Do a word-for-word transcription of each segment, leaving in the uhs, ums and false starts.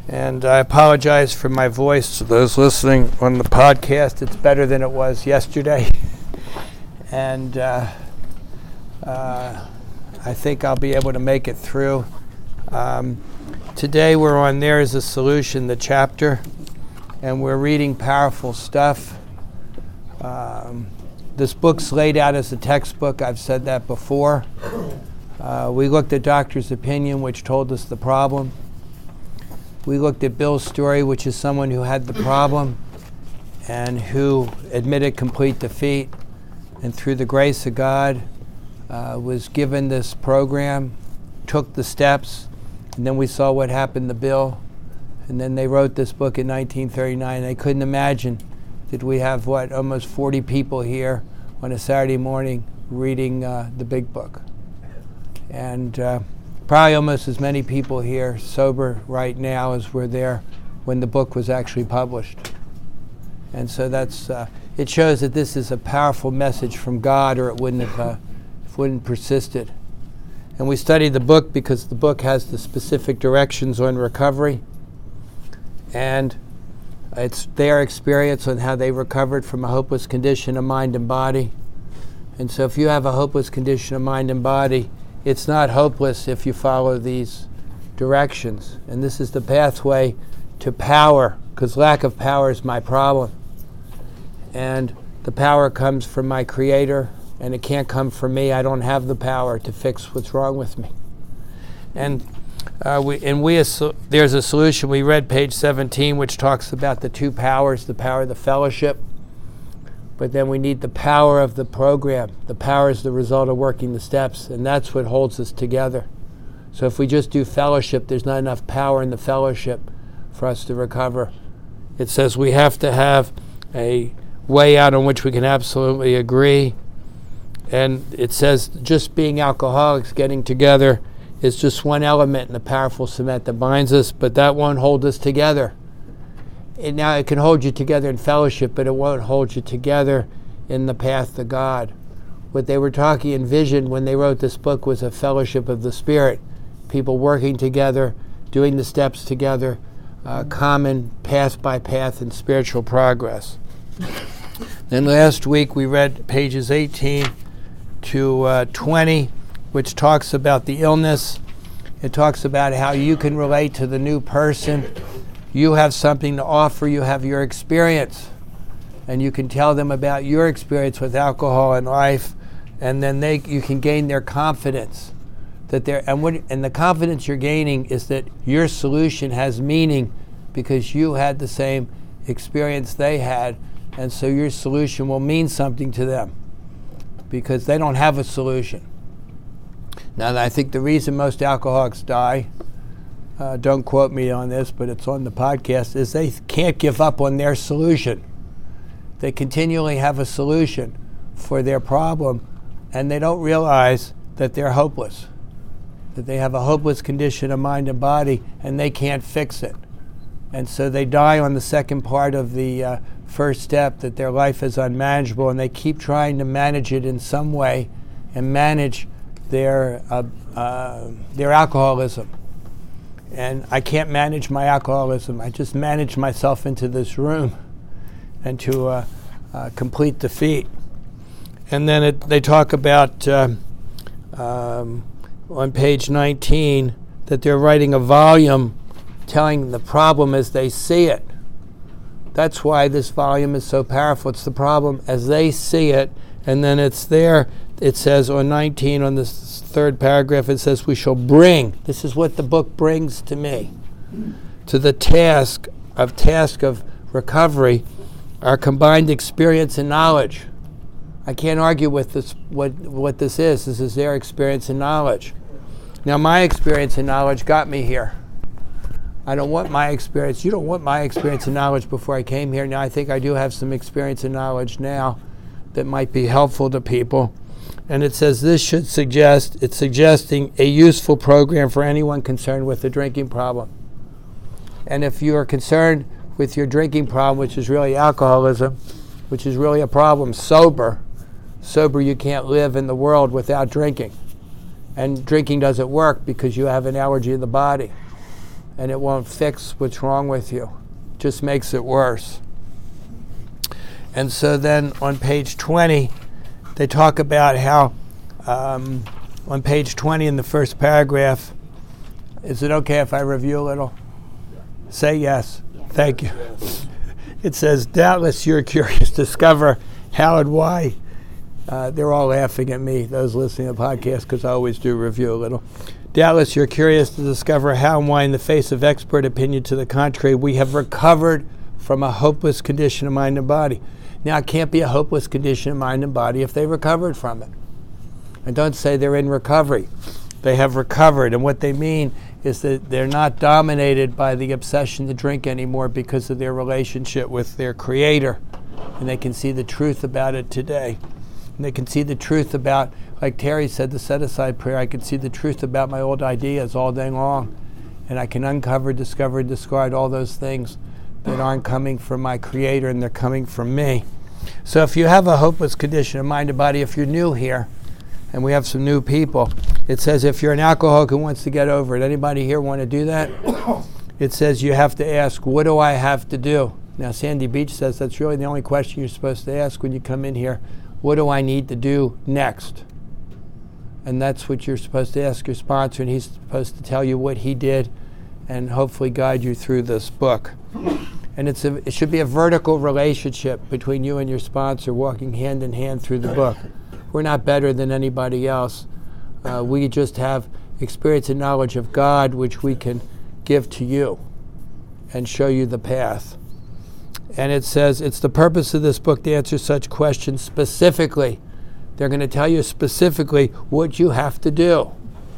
And I apologize for my voice to those listening on the podcast. It's better than it was yesterday. And uh, uh, I think I'll be able to make it through. Um, today we're on There is a Solution, the chapter, and we're reading powerful stuff. Um, this book's laid out as a textbook. I've said that before. Uh, we looked at Doctor's Opinion, which told us the problem. We looked at Bill's story, which is someone who had the problem and who admitted complete defeat, and through the grace of God uh, was given this program, took the steps, and then we saw what happened to Bill. And then they wrote this book in nineteen thirty-nine. They couldn't imagine that we have, what, almost forty people here on a Saturday morning reading uh, the big book. And uh, probably almost as many people here sober right now as were there when the book was actually published. And so that's, uh, it shows that this is a powerful message from God, or it wouldn't have, uh, it wouldn't persisted. And we studied the book because the book has the specific directions on recovery, and it's their experience on how they recovered from a hopeless condition of mind and body. And so if you have a hopeless condition of mind and body, it's not hopeless if you follow these directions. And this is the pathway to power, because lack of power is my problem. And the power comes from my Creator, and it can't come from me. I don't have the power to fix what's wrong with me. And uh, we, and we there's a solution. We read page seventeen, which talks about the two powers, the power of the fellowship, but then we need the power of the program. The power is the result of working the steps, and that's what holds us together. So if we just do fellowship, there's not enough power in the fellowship for us to recover. It says we have to have a way out on which we can absolutely agree. And it says just being alcoholics, getting together, is just one element in the powerful cement that binds us, but that won't hold us together. And now it can hold you together in fellowship, but it won't hold you together in the path to God. What they were talking in vision when they wrote this book was a fellowship of the Spirit, people working together, doing the steps together, uh, common path by path in spiritual progress. Then last week we read pages eighteen to uh, twenty, which talks about the illness. It talks about how you can relate to the new person. You have something to offer. You have your experience, and you can tell them about your experience with alcohol and life, and then they you can gain their confidence that they're and what and the confidence you're gaining is that your solution has meaning because you had the same experience they had, and so your solution will mean something to them because they don't have a solution. Now, I think the reason most alcoholics die, Uh, don't quote me on this, but it's on the podcast, is they can't give up on their solution. They continually have a solution for their problem, and they don't realize that they're hopeless, that they have a hopeless condition of mind and body, and they can't fix it. And so they die on the second part of the uh, first step, that their life is unmanageable, and they keep trying to manage it in some way and manage their uh, uh, their alcoholism. And I can't manage my alcoholism. I just manage myself into this room and to uh, uh, complete defeat. And then it, they talk about uh, um, on page nineteen that they're writing a volume telling the problem as they see it. That's why this volume is so powerful. It's the problem as they see it. And then it's there. It says on nineteen, on this third paragraph, it says, we shall bring, this is what the book brings to me, to the task of task of recovery, our combined experience and knowledge. I can't argue with this. What what this is. This is their experience and knowledge. Now, my experience and knowledge got me here. I don't want my experience. You don't want my experience and knowledge before I came here. Now, I think I do have some experience and knowledge now that might be helpful to people. And it says this should suggest, it's suggesting a useful program for anyone concerned with a drinking problem. And if you are concerned with your drinking problem, which is really alcoholism, which is really a problem, sober, sober you can't live in the world without drinking. And drinking doesn't work because you have an allergy in the body. and it won't fix what's wrong with you. It just makes it worse. And so then on page twenty, they talk about how um, on page twenty in the first paragraph, is it okay if I review a little? Say yes. yes. Thank you. Yes. It says, doubtless you're curious to discover how and why. Uh, they're all laughing at me, those listening to the podcast, because I always do review a little. Doubtless you're curious to discover how and why, in the face of expert opinion to the contrary, we have recovered from a hopeless condition of mind and body. Now, it can't be a hopeless condition of mind and body if they recovered from it. And don't say they're in recovery. They have recovered, and what they mean is that they're not dominated by the obsession to drink anymore because of their relationship with their Creator. And they can see the truth about it today. And they can see the truth about, like Terry said, the set-aside prayer, I can see the truth about my old ideas all day long. And I can uncover, discover, discard all those things that aren't coming from my Creator, and they're coming from me. So if you have a hopeless condition of mind and body, if you're new here, and we have some new people, it says if you're an alcoholic who wants to get over it, anybody here want to do that? It says you have to ask, what do I have to do? Now, Sandy Beach says that's really the only question you're supposed to ask when you come in here. What do I need to do next? And that's what you're supposed to ask your sponsor, and he's supposed to tell you what he did and hopefully guide you through this book. And it's a, it should be a vertical relationship between you and your sponsor, walking hand in hand through the book. We're not better than anybody else. Uh, we just have experience and knowledge of God, which we can give to you and show you the path. And it says it's the purpose of this book to answer such questions specifically. They're going to tell you specifically what you have to do.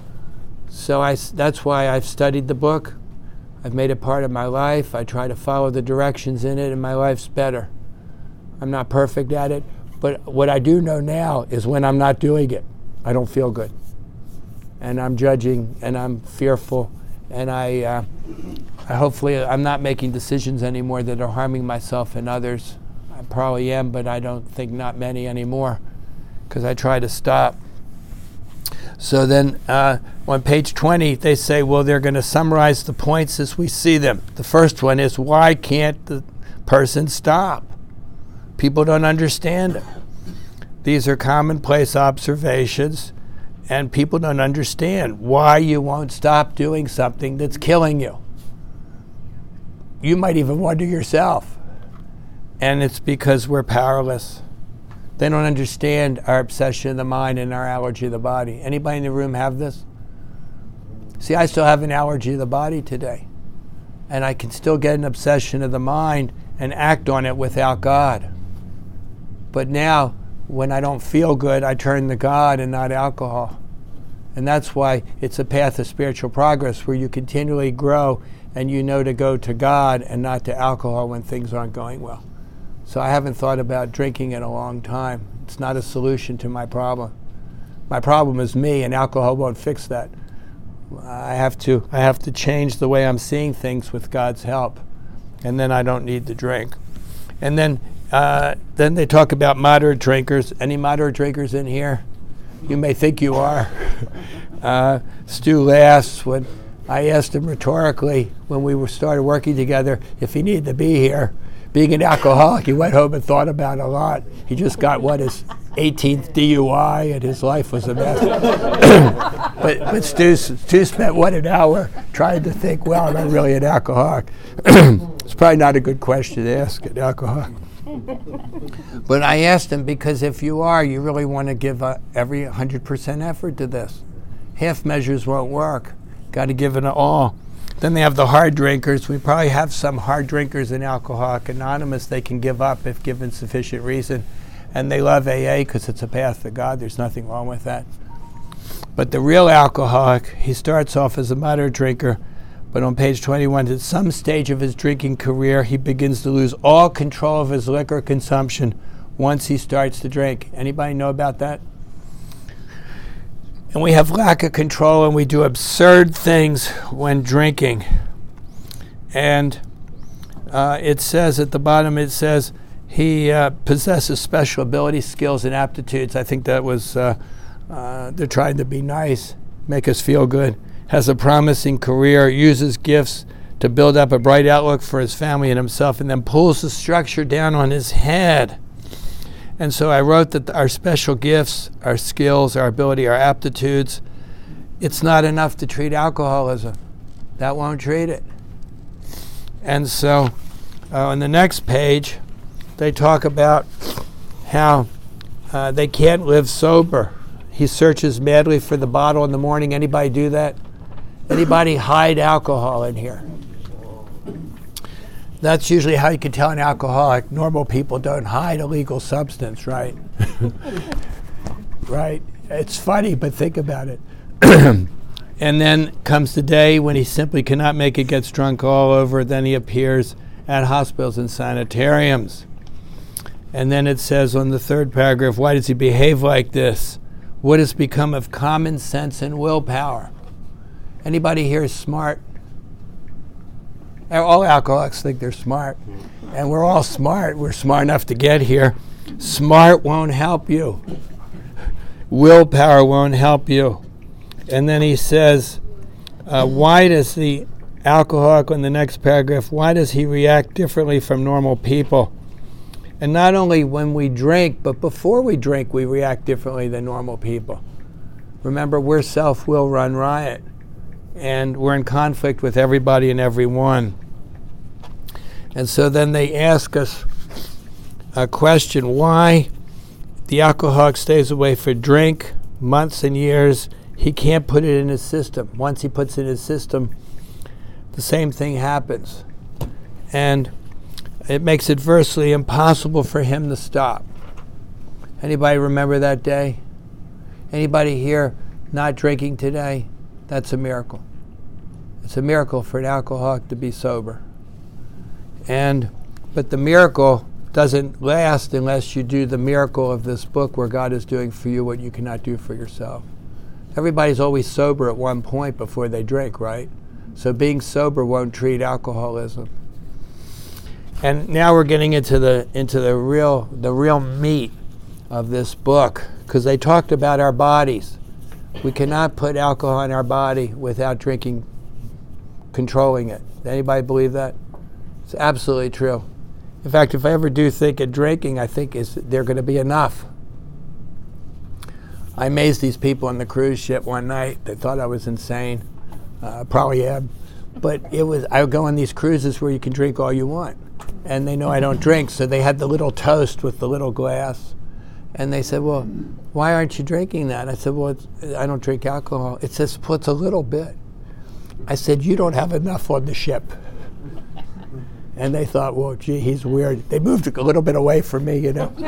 So I, that's why I've studied the book. I've made it part of my life. I try to follow the directions in it, and my life's better. I'm not perfect at it, but what I do know now is when I'm not doing it, I don't feel good. And I'm judging, and I'm fearful, and I, uh, I hopefully I'm not making decisions anymore that are harming myself and others. I probably am, but I don't think not many anymore, because I try to stop. So then uh, on page twenty, they say, well, they're going to summarize the points as we see them. The first one is, why can't the person stop? People don't understand it. These are commonplace observations, and people don't understand why you won't stop doing something that's killing you. You might even wonder yourself. And it's because we're powerless. They don't understand our obsession of the mind and our allergy of the body. Anybody in the room have this? See, I still have an allergy of the body today. And I can still get an obsession of the mind and act on it without God. But now, when I don't feel good, I turn to God and not alcohol. And that's why it's a path of spiritual progress where you continually grow and you know to go to God and not to alcohol when things aren't going well. So I haven't thought about drinking in a long time. It's not a solution to my problem. My problem is me, and alcohol won't fix that. I have to, I have to change the way I'm seeing things with God's help, and then I don't need to drink. And then, uh, then they talk about moderate drinkers. Any moderate drinkers in here? You may think you are. uh, Stu laughs when I asked him rhetorically when we were started working together if he needed to be here. Being an alcoholic, he went home and thought about it a lot. He just got, what, his eighteenth D U I, and his life was a mess. but but Stu, Stu spent, what, an hour trying to think, well, am I really an alcoholic? It's probably not a good question to ask an alcoholic. But I asked him, because if you are, you really want to give uh, every one hundred percent effort to this. Half measures won't work. Got to give it all. Then they have the hard drinkers. We probably have some hard drinkers in Alcoholics Anonymous they can give up if given sufficient reason. And they love A A because it's a path to God. There's nothing wrong with that. But the real alcoholic, he starts off as a moderate drinker, but on page twenty-one, at some stage of his drinking career, he begins to lose all control of his liquor consumption once he starts to drink. Anybody know about that? And we have lack of control, and we do absurd things when drinking. And uh, it says at the bottom, it says he uh, possesses special abilities, skills, and aptitudes. I think that was, uh, uh, they're trying to be nice, make us feel good. has a promising career, uses gifts to build up a bright outlook for his family and himself, and then pulls the structure down on his head. And so I wrote that our special gifts, our skills, our ability, our aptitudes, it's not enough to treat alcoholism. That won't treat it. And so uh, on the next page, they talk about how uh, they can't live sober. He searches madly for the bottle in the morning. Anybody do that? Anybody hide alcohol in here? That's usually how you can tell an alcoholic. Normal people don't hide illegal substance, right? Right? It's funny, but think about it. And then comes the day when he simply cannot make it, gets drunk all over. Then he appears at hospitals and sanitariums. And then it says on the third paragraph, why does he behave like this? What has become of common sense and willpower? Anybody here is smart? All alcoholics think they're smart. And we're all smart. We're smart enough to get here. Smart won't help you. Willpower won't help you. And then he says, uh, why does the alcoholic, on the next paragraph, why does he react differently from normal people? And not only when we drink, but before we drink, we react differently than normal people. Remember, we're self-will run riot. And we're in conflict with everybody and everyone. And so then they ask us a question, why the alcoholic stays away for drink, months and years. He can't put it in his system. Once he puts it in his system, the same thing happens. And it makes it virtually impossible for him to stop. Anybody remember that day? Anybody here not drinking today? That's a miracle. It's a miracle for an alcoholic to be sober. And but the miracle doesn't last unless you do the miracle of this book where God is doing for you what you cannot do for yourself. Everybody's always sober at one point before they drink, right? So being sober won't treat alcoholism. And now we're getting into the into the real the real meat of this book, because they talked about our bodies. We cannot put alcohol in our body without drinking, controlling it. Anybody believe that? It's absolutely true. In fact, if I ever do think of drinking, I think is there going to be enough. I amazed these people on the cruise ship one night. They thought I was insane. Uh, probably am. But it was, I would go on these cruises where you can drink all you want. And they know I don't drink, so they had the little toast with the little glass. And they said, well, why aren't you drinking that? I said, well, it's, I don't drink alcohol. It says, well, it's a little bit. I said, you don't have enough on the ship. And they thought, well, gee, he's weird. They moved a little bit away from me, you know.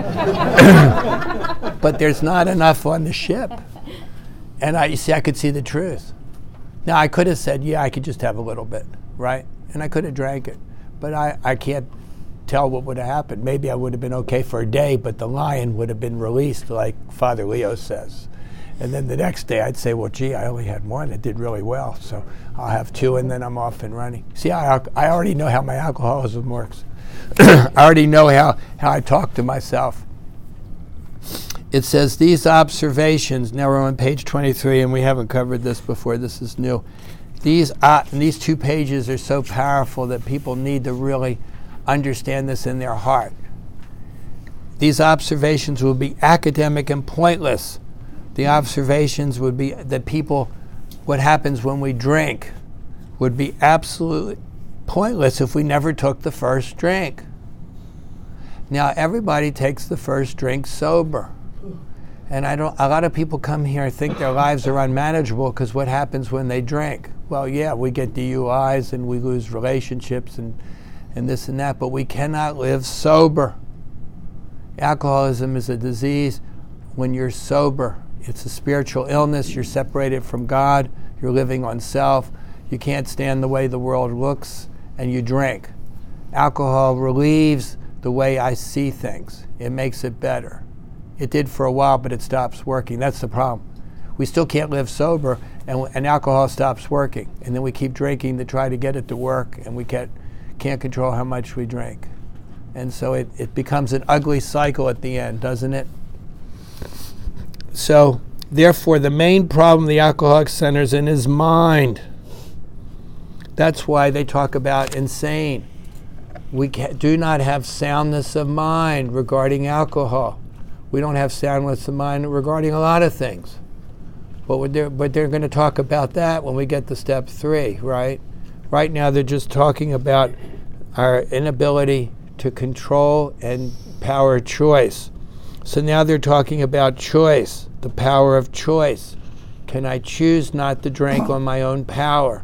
But there's not enough on the ship. And I, you see, I could see the truth. Now, I could have said, yeah, I could just have a little bit, right? And I could have drank it. But I, I can't tell what would have happened. Maybe I would have been okay for a day, but the lion would have been released, like Father Leo says. And then the next day I'd say, well, gee, I only had one. It did really well, so I'll have two, and then I'm off and running. See, I, I already know how my alcoholism works. I already know how, how I talk to myself. It says, these observations, now we're on page twenty-three, and we haven't covered this before. This is new. These, uh, these two pages are so powerful that people need to really understand this in their heart. These observations will be academic and pointless. The observations would be that people, what happens when we drink, would be absolutely pointless if we never took the first drink. Now, everybody takes the first drink sober. And I don't, a lot of people come here and think their lives are unmanageable because what happens when they drink? Well, yeah, we get D U Is and we lose relationships and, and this and that, but we cannot live sober. Alcoholism is a disease when you're sober. It's a spiritual illness. You're separated from God. You're living on self. You can't stand the way the world looks, and you drink. Alcohol relieves the way I see things. It makes it better. It did for a while, but it stops working. That's the problem. We still can't live sober, and, and alcohol stops working. And then we keep drinking to try to get it to work, and we can't, can't control how much we drink. And so it, it becomes an ugly cycle at the end, doesn't it? So Therefore, the main problem the alcoholic centers in his mind. That's why they talk about insane. We ca- do not have soundness of mind regarding alcohol. We don't have soundness of mind regarding a lot of things. But they're, but they're going to talk about that when we get to step three, right? Right now they're just talking about our inability to control and power choice. So now they're talking about choice, the power of choice. Can I choose not to drink on my own power?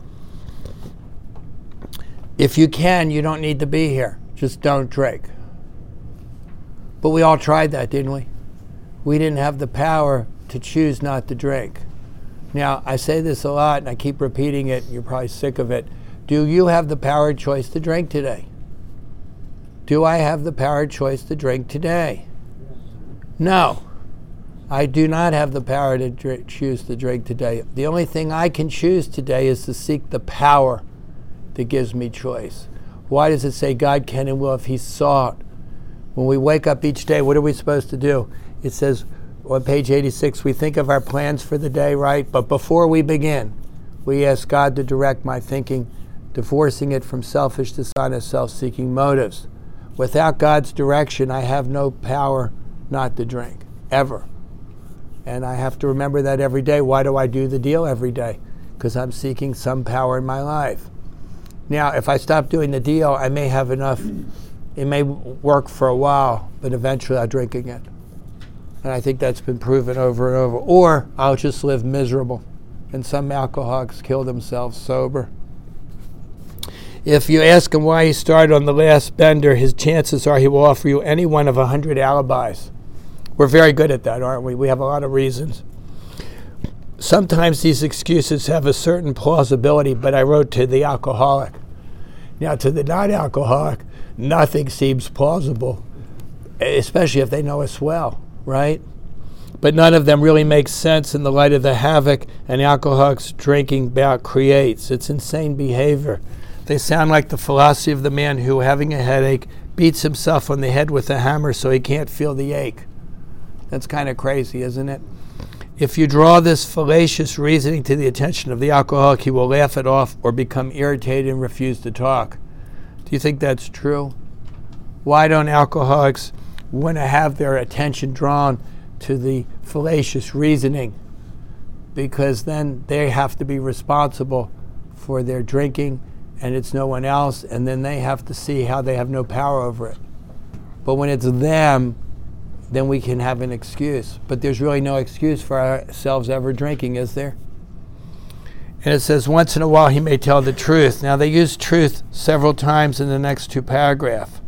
If you can, you don't need to be here. Just don't drink. But we all tried that, didn't we? We didn't have the power to choose not to drink. Now, I say this a lot, and I keep repeating it, and you're probably sick of it. Do you have the power of choice to drink today? Do I have the power of choice to drink today? No. I do not have the power to dr- choose to drink today. The only thing I can choose today is to seek the power that gives me choice. Why does it say God can and will if he saw it? When we wake up each day, what are we supposed to do? It says on page eighty-six, we think of our plans for the day, right? But before we begin, we ask God to direct my thinking, divorcing it from selfish, dishonest, self-seeking motives. Without God's direction, I have no power not to drink, ever. And I have to remember that every day. Why do I do the deal every day? Because I'm seeking some power in my life. Now, if I stop doing the deal, I may have enough, it may work for a while, but eventually I'll drink again. And I think that's been proven over and over. Or I'll just live miserable. And some alcoholics kill themselves sober. If you ask him why he started on the last bender, his chances are he will offer you any one of a hundred alibis. We're very good at that, aren't we? We have a lot of reasons. Sometimes these excuses have a certain plausibility, but I wrote to the alcoholic. Now, to the non-alcoholic, nothing seems plausible, especially if they know us well, right? But none of them really make sense in the light of the havoc an alcoholic's drinking bout creates. It's insane behavior. They sound like the philosophy of the man who, having a headache, beats himself on the head with a hammer so he can't feel the ache. That's kind of crazy, isn't it? If you draw this fallacious reasoning to the attention of the alcoholic, he will laugh it off or become irritated and refuse to talk. Do you think that's true? Why don't alcoholics want to have their attention drawn to the fallacious reasoning? Because then they have to be responsible for their drinking, and it's no one else, and then they have to see how they have no power over it. But when it's them, then we can have an excuse. But there's really no excuse for ourselves ever drinking, is there? And it says, once in a while he may tell the truth. Now they use truth several times in the next two paragraphs.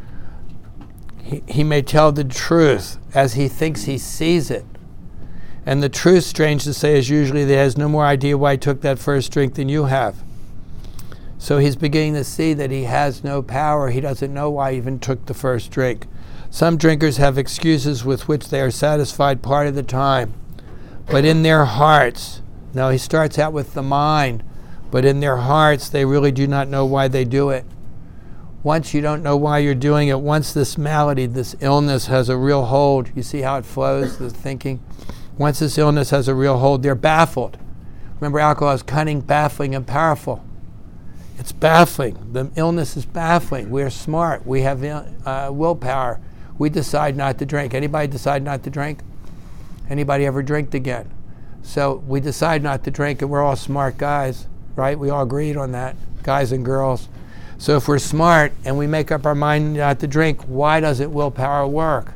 He, he may tell the truth as he thinks he sees it. And the truth, strange to say, is usually that he has no more idea why he took that first drink than you have. So he's beginning to see that he has no power. He doesn't know why he even took the first drink. Some drinkers have excuses with which they are satisfied part of the time. But in their hearts, now he starts out with the mind, but in their hearts they really do not know why they do it. Once you don't know why you're doing it, once this malady, this illness has a real hold, you see how it flows, the thinking? Once this illness has a real hold, they're baffled. Remember, alcohol is cunning, baffling, and powerful. It's baffling. The illness is baffling. We're smart. We have uh, willpower. We decide not to drink. Anybody decide not to drink? Anybody ever drink again? So we decide not to drink, and we're all smart guys, right? We all agreed on that, guys and girls. So if we're smart and we make up our mind not to drink, why doesn't willpower work?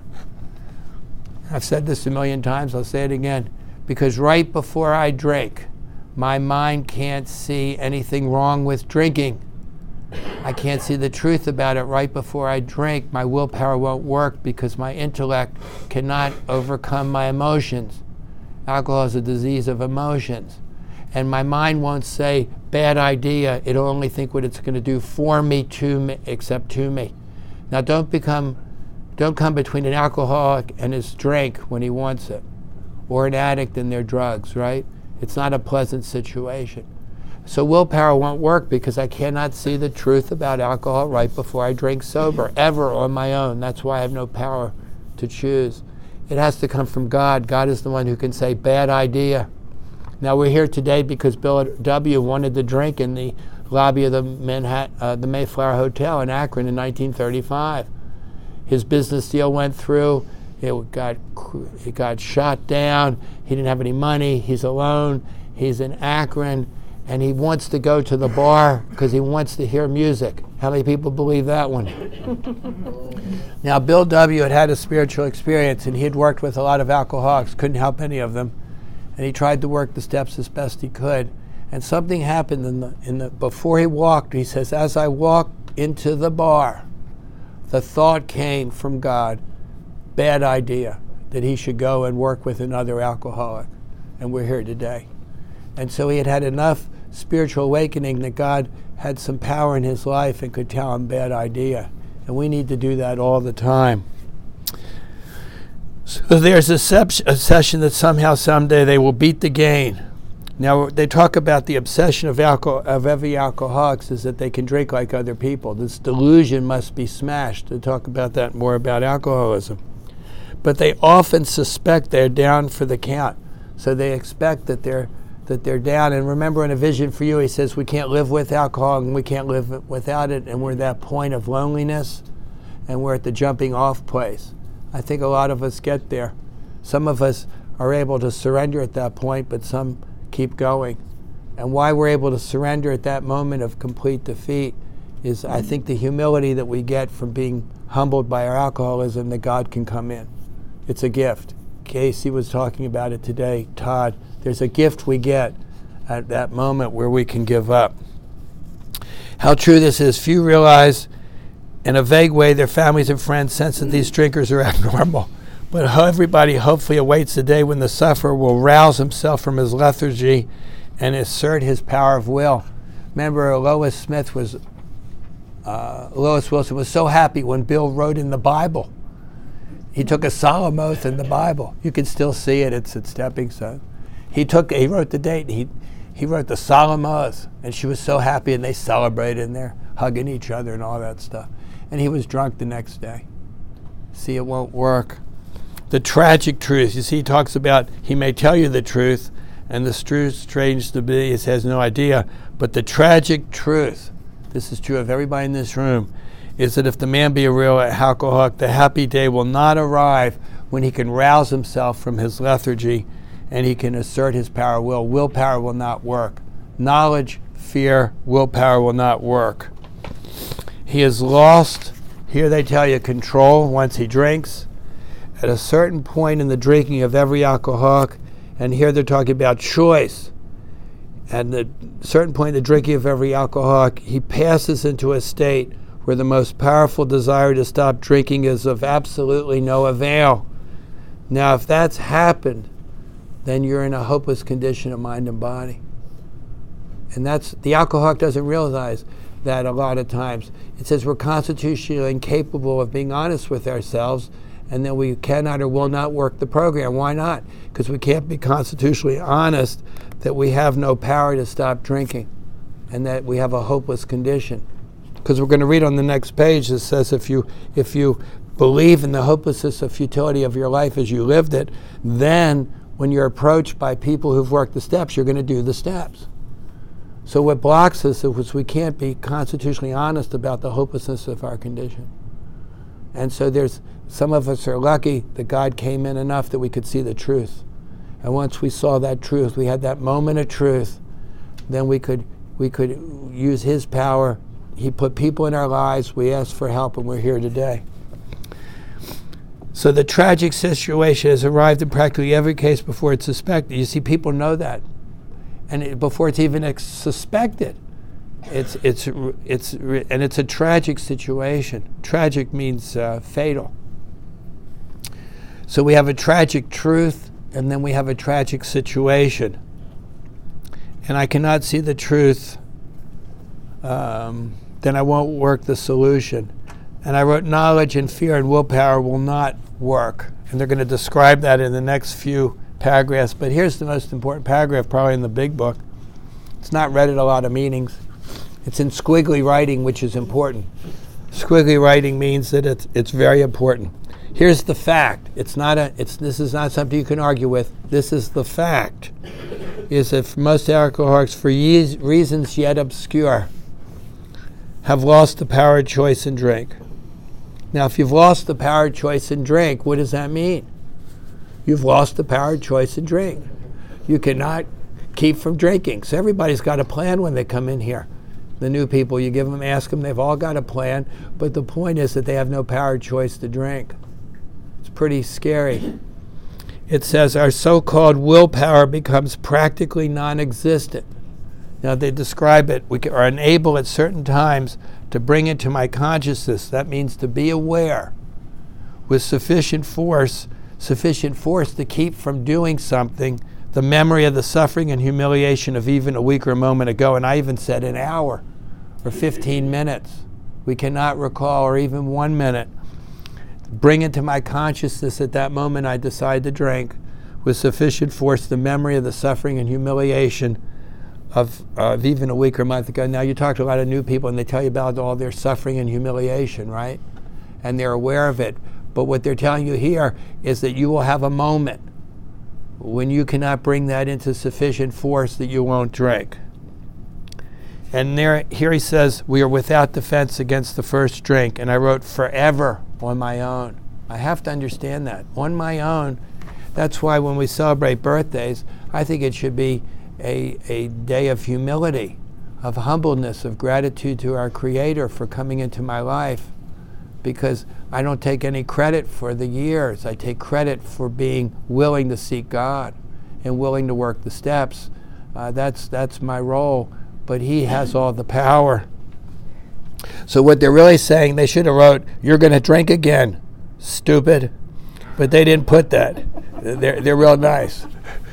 I've said this a million times. I'll say it again. Because right before I drink, my mind can't see anything wrong with drinking. I can't see the truth about it right before I drink. My willpower won't work because my intellect cannot overcome my emotions. Alcohol is a disease of emotions. And my mind won't say, bad idea. It'll only think what it's going to do for me, to me, except to me. Now don't become, don't come between an alcoholic and his drink when he wants it, or an addict and their drugs, right? It's not a pleasant situation. So willpower won't work because I cannot see the truth about alcohol right before I drink sober, ever on my own. That's why I have no power to choose. It has to come from God. God is the one who can say, bad idea. Now we're here today because Bill W. wanted to drink in the lobby of the Manhattan, uh, the Mayflower Hotel in Akron in nineteen thirty-five. His business deal went through. It got it got shot down. He didn't have any money. He's alone. He's in Akron, and he wants to go to the bar because he wants to hear music. How many people believe that one? Now, Bill W. had had a spiritual experience, and he had worked with a lot of alcoholics. Couldn't help any of them, and he tried to work the steps as best he could. And something happened in the in the before he walked. He says, "As I walked into the bar, the thought came from God, bad idea, that he should go and work with another alcoholic." And we're here today. And so he had had enough spiritual awakening that God had some power in his life and could tell him, bad idea. And we need to do that all the time. So there's a, sep- a session that somehow, someday, they will beat the gain. Now, they talk about the obsession of alcohol, of every alcoholic is that they can drink like other people. This delusion must be smashed. They talk about that more about alcoholism. But they often suspect they're down for the count. So they expect that they're that they're down. And remember, in A Vision for You, he says we can't live with alcohol and we can't live without it, and we're at that point of loneliness, and we're at the jumping off place. I think a lot of us get there. Some of us are able to surrender at that point, but some keep going. And why we're able to surrender at that moment of complete defeat is, I think, the humility that we get from being humbled by our alcoholism, that God can come in. It's a gift. Casey was talking about it today, Todd. There's a gift we get at that moment where we can give up. How true this is. Few realize, in a vague way, their families and friends sense that these drinkers are abnormal. But everybody hopefully awaits the day when the sufferer will rouse himself from his lethargy and assert his power of will. Remember, Lois Smith was, uh, Lois Wilson was so happy when Bill wrote in the Bible. He took a solemn oath in the Bible. You can still see it. It's at Stepping Stone. He took. He wrote the date. He he wrote the solemn oath, and she was so happy, and they celebrated, and they're hugging each other and all that stuff. And he was drunk the next day. See, it won't work. The tragic truth. You see, he talks about he may tell you the truth, and the truth, strange to be, he has no idea. But the tragic truth, this is true of everybody in this room, is that if the man be a real alcoholic, the happy day will not arrive when he can rouse himself from his lethargy and he can assert his power of will. Willpower will not work. Knowledge, fear, willpower will not work. He has lost, here they tell you, control once he drinks. At a certain point in the drinking of every alcoholic, and here they're talking about choice, and at a certain point in the drinking of every alcoholic, he passes into a state where the most powerful desire to stop drinking is of absolutely no avail. Now, if that's happened, then you're in a hopeless condition of mind and body. And that's, the alcoholic doesn't realize that a lot of times. It says we're constitutionally incapable of being honest with ourselves, and that we cannot or will not work the program. Why not? Because we can't be constitutionally honest that we have no power to stop drinking and that we have a hopeless condition. Because we're going to read on the next page that says if you if you believe in the hopelessness of futility of your life as you lived it, then when you're approached by people who've worked the steps, you're going to do the steps. So what blocks us is we can't be constitutionally honest about the hopelessness of our condition. And so there's some of us are lucky that God came in enough that we could see the truth. And once we saw that truth, we had that moment of truth, then we could we could use his power. He put people in our lives, we asked for help, and we're here today. So the tragic situation has arrived in practically every case before it's suspected. You see, people know that. And it, before it's even ex- suspected, it's, it's, it's, and it's a tragic situation. Tragic means uh, fatal. So we have a tragic truth, and then we have a tragic situation. And I cannot see the truth, um, then I won't work the solution. And I wrote knowledge and fear and willpower will not work. And they're going to describe that in the next few paragraphs. But here's the most important paragraph probably in the big book. It's not read at a lot of meetings. It's in squiggly writing, which is important. Squiggly writing means that it's, it's very important. Here's the fact. It's not a. It's this is not something you can argue with. This is the fact. Is that for most alcoholics, for ye- reasons yet obscure, have lost the power of choice in drink. Now, if you've lost the power of choice in drink, what does that mean? You've lost the power of choice in drink. You cannot keep from drinking. So everybody's got a plan when they come in here. The new people, you give them, ask them, they've all got a plan. But the point is that they have no power of choice to drink. It's pretty scary. It says our so-called willpower becomes practically non-existent. Now they describe it, we are unable at certain times to bring it to my consciousness. That means to be aware with sufficient force, sufficient force to keep from doing something, the memory of the suffering and humiliation of even a week or a moment ago. And I even said an hour or fifteen minutes. We cannot recall, or even one minute. Bring into my consciousness at that moment I decide to drink with sufficient force the memory of the suffering and humiliation of, uh, of even a week or a month ago. Now you talk to a lot of new people and they tell you about all their suffering and humiliation, right? And they're aware of it. But what they're telling you here is that you will have a moment when you cannot bring that into sufficient force that you won't drink. And there, here he says, we are without defense against the first drink. And I wrote forever on my own. I have to understand that. On my own. That's why when we celebrate birthdays, I think it should be a, a day of humility, of humbleness, of gratitude to our Creator for coming into my life. Because I don't take any credit for the years. I take credit for being willing to seek God and willing to work the steps. Uh, that's that's my role. But He has all the power. So what they're really saying, they should have wrote, you're going to drink again, stupid. But they didn't put that. They're, they're real nice.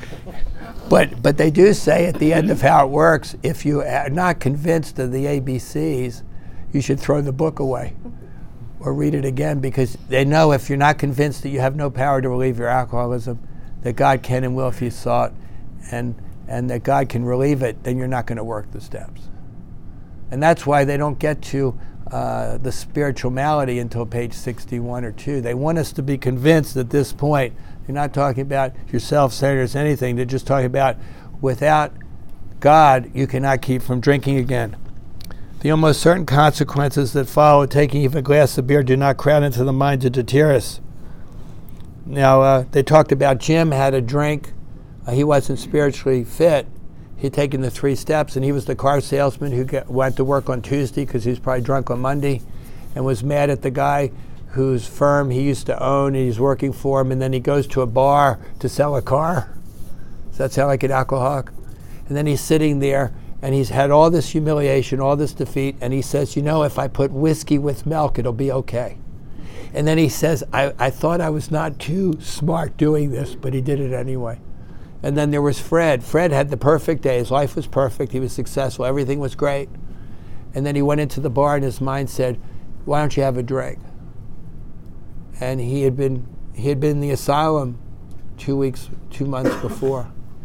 But but they do say at the end of how it works, if you are not convinced of the A B Cs, you should throw the book away or read it again, because they know if you're not convinced that you have no power to relieve your alcoholism, that God can and will if you sought, and and that God can relieve it, then you're not going to work the steps. And that's why they don't get to uh, the spiritual malady until page sixty-one or two. They want us to be convinced at this point. You're not talking about your self-centeredness, anything. They're just talking about without God, you cannot keep from drinking again. The almost certain consequences that follow taking even a glass of beer do not crowd into the mind to deter us. Now, uh, they talked about Jim had a drink. Uh, he wasn't spiritually fit. He'd taken the three steps, and he was the car salesman who get, went to work on Tuesday because he was probably drunk on Monday and was mad at the guy whose firm he used to own, and he's working for him, and then he goes to a bar to sell a car. Does that sound like an alcoholic? And then he's sitting there, and he's had all this humiliation, all this defeat, and he says, you know, if I put whiskey with milk, it'll be okay. And then he says, I, I thought I was not too smart doing this, but he did it anyway. And then there was Fred. Fred had the perfect day. His life was perfect. He was successful. Everything was great. And then he went into the bar, and his mind said, why don't you have a drink? And he had been he had been in the asylum two weeks, two months before.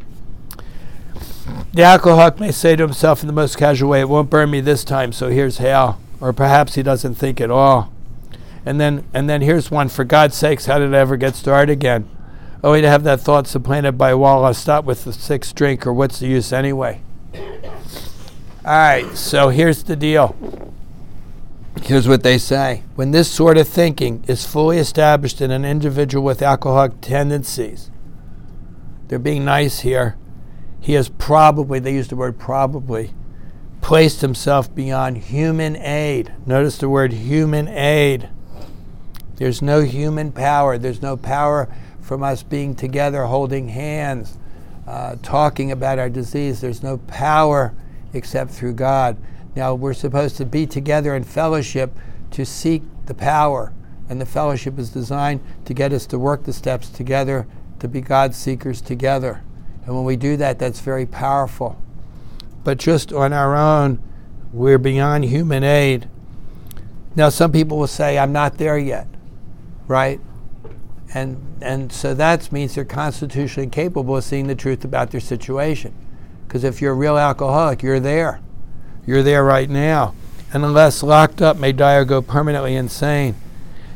The alcoholic may say to himself in the most casual way, it won't burn me this time, so here's how. Or perhaps he doesn't think at all. And then and then here's one, for God's sakes, how did I ever get started again? Only to have that thought supplanted by, well, I'll stop with the sixth drink, or what's the use anyway? All right, so here's the deal. Here's what they say. When this sort of thinking is fully established in an individual with alcoholic tendencies, they're being nice here, he has probably, they use the word probably, placed himself beyond human aid. Notice the word human aid. There's no human power. There's no power from us being together, holding hands, uh, talking about our disease. There's no power except through God. Now, we're supposed to be together in fellowship to seek the power. And the fellowship is designed to get us to work the steps together, to be God seekers together. And when we do that, that's very powerful. But just on our own, we're beyond human aid. Now, some people will say, I'm not there yet, right? And and so that means they're constitutionally capable of seeing the truth about their situation. Because if you're a real alcoholic, you're there. You're there right now. And unless locked up, may die or go permanently insane.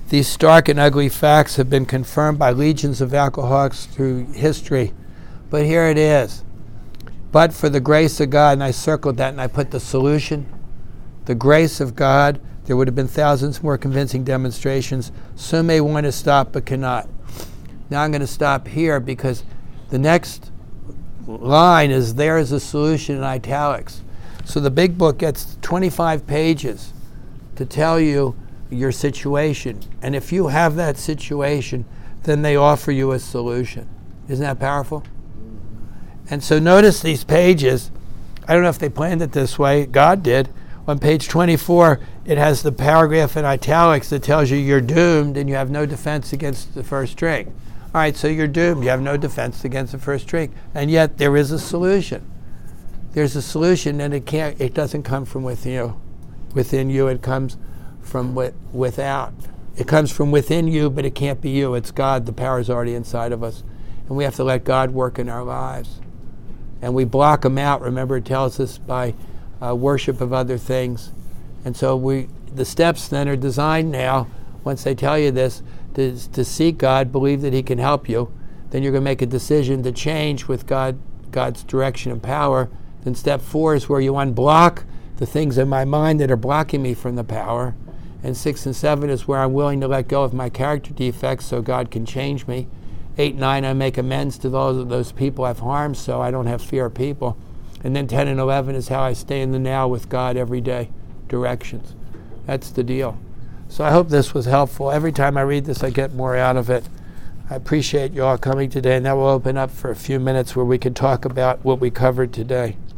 These stark and ugly facts have been confirmed by legions of alcoholics through history. But here it is. But for the grace of God, and I circled that and I put the solution, the grace of God, there would have been thousands more convincing demonstrations. Some may want to stop but cannot. Now I'm going to stop here because the next line is there is a solution in italics. So the big book gets twenty-five pages to tell you your situation. And if you have that situation, then they offer you a solution. Isn't that powerful? And so notice these pages. I don't know if they planned it this way. God did. On page twenty-four, it has the paragraph in italics that tells you you're doomed and you have no defense against the first drink. All right, so you're doomed. You have no defense against the first drink. And yet there is a solution. There's a solution, and it can't. It doesn't come from within you. Within you, it comes from wi- without. It comes from within you, but it can't be you. It's God. The power is already inside of us. And we have to let God work in our lives. And we block them out. Remember, it tells us by uh, worship of other things. And so we, the steps then are designed now, once they tell you this, to, to seek God, believe that He can help you. Then you're going to make a decision to change with God, God's direction and power. Then step four is where you unblock the things in my mind that are blocking me from the power. And six and seven is where I'm willing to let go of my character defects so God can change me. Eight, nine, I make amends to those those people I've harmed so I don't have fear of people. And then ten and eleven is how I stay in the now with God every day. Directions. That's the deal. So I hope this was helpful. Every time I read this, I get more out of it. I appreciate you all coming today, and that will open up for a few minutes where we can talk about what we covered today.